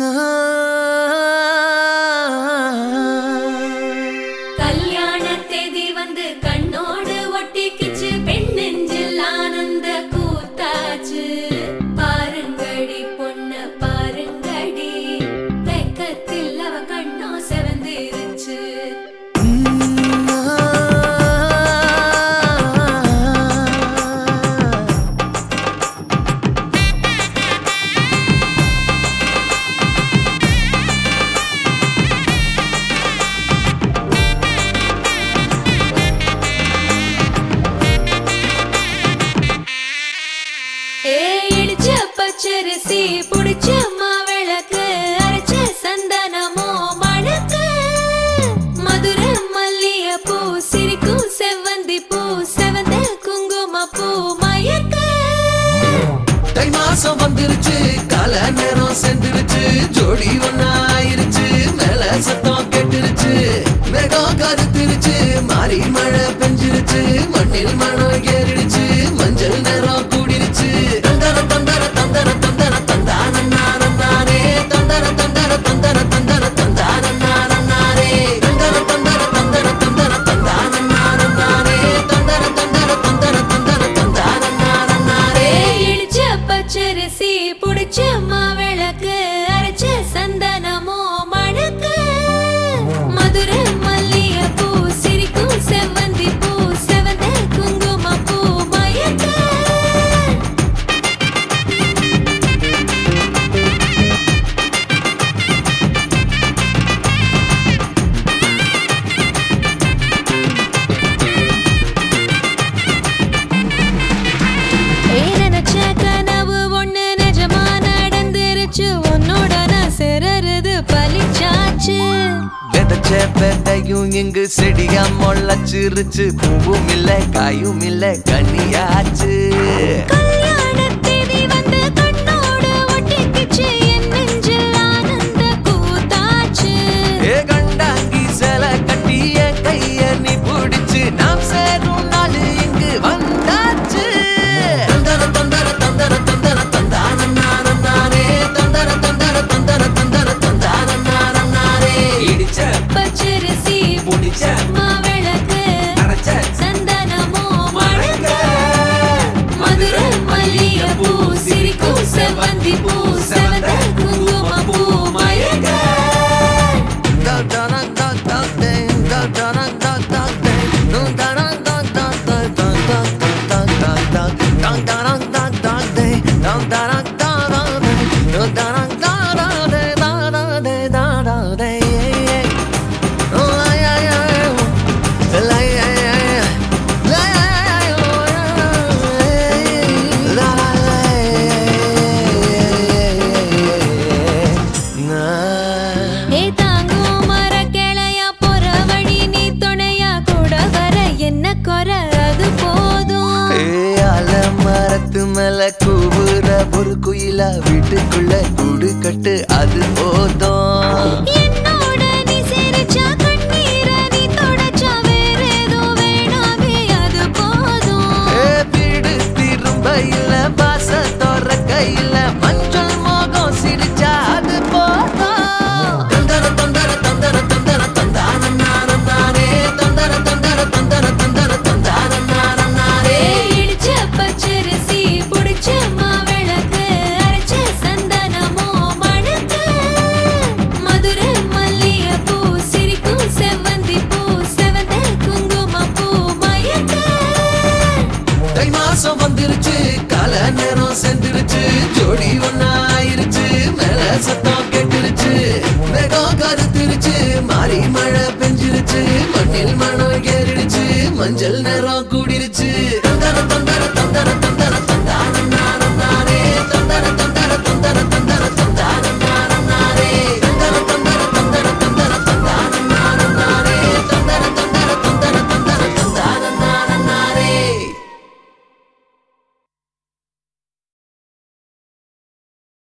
கல்யாண தேதி வந்து கண்ணோடு ஒட்டிக்கிச்சு பெண் நெஞ்சில் ஆனந்த கூத்தாச்சு பாருங்கடி பொண்ண பாருங்கடி வெக்கத்தில் அவ கண்ணோ செவந்திருச்சு இடிச்ச பச்சரிசி புடிச்ச மாவிளக்கு அரைச்ச சந்தனமோ மணக்கு மதுர மல்லிய பூ சிரிக்கும் செவ்வந்தி பூ செவந்த குங்கும பூ மயக்க தை மாசம் வந்துருச்சு கால நேரம் சென்றுருச்சு ஜோடி ஒன்னாயிருச்சு மேல சத்தம் கெட்டுருச்சு மேகம் கருத்துருச்சு மாறி மழை பெஞ்சிருச்சு மண்ணில் மனம் ஏறிடுச்சு மஞ்சள் நேரம் கூடிருச்சு தந்தர தந்தர தந்தர தந்தர தந்தானே தந்தர தந்தர தந்தர தந்தர தந்தானே தந்தர தந்தர தந்தர தந்தர தந்தானே தந்தர தந்தர தந்தர தந்தர தந்தானே இடிச்ச பச்சரிசி புடிச்ச மாவிளக்கு அரைச்ச சந்தனமோ மணக்கு மதுர மல்லிய பூ சிரிக்கும் செவ்வந்தி பூ செவந்த குங்கும பூ மயக்க நினைச்ச கனவு ஒண்ணு நிஜமா நடந்துருச்சு உன்னோட நான் சிறருது பலிச்சாச்சு விதைச்ச விதையும் இங்கு செடியா முளைச்சிருச்சு பூவும் இல்ல காயும் இல்ல கனியாச்சு கல்யாண தேதி வந்து கண்ணோடு ஒட்டிக்கிச்சு என் நெஞ்சில் ஆனந்த கூத்தாச்சு ஏ கண்டாங்கி சில கட்டிய கைய நீ பிடிச்சு நாம் சேரும் நாள் இங்கு வந்தாச்சு தந்தர தந்தர தந்தர தந்தர தந்தானே தந்தர தந்தர தந்தர தந்தர தந்தானே இடிச்ச பச்சரிசி புடிச்ச மாவிளக்கு அரைச்ச சந்தனமோ மணக்க மதுர மல்லிய பூ சிரிக்கும் செவ்வந்தி பூ செவந்த குங்கும பூ மயக்க ஏ தாங்கும் மர கிளையா போற வழி நீ துணையா கூட வர என்ன குறை அது போதும் மரத்து மேல கூவுற ஒரு குயிலா வீட்டுக்குள்ள கூடு கட்டு அது போதும் என்னோட நீ சிரிச்சா கண்ணீர நீ தொடச்சா வேற ஏதோ வேணாமே அது போதும் வீடு திரும்ப இல்ல பாச தோற கையில மஞ்சள் மோகம் சிரிச்சா அது போதும் தந்தர தந்தர தந்தர தந்தர தந்தானே தந்தர தந்தர தந்தர தந்தர தந்தானே இடிச்ச பச்சரிசி புடிச்ச மாவிளக்கு அரைச்ச சந்தனமோ மணக்க மதுர மல்லிய பூ சிரிக்கும் செவ்வந்தி பூ செவந்த குங்கும பூ மயக்க தை மாசம் வந்துருச்சு கால நேரம் சென்றுருச்சு ஜோடி ஒன்னாயிருச்சு மேல சத்தம் கெட்டுருச்சு மேகம் கருத்துருச்சு மாறி மழை பெஞ்சிருச்சு மண்ணில் மனம் ஏறிடுச்சு மஞ்சள்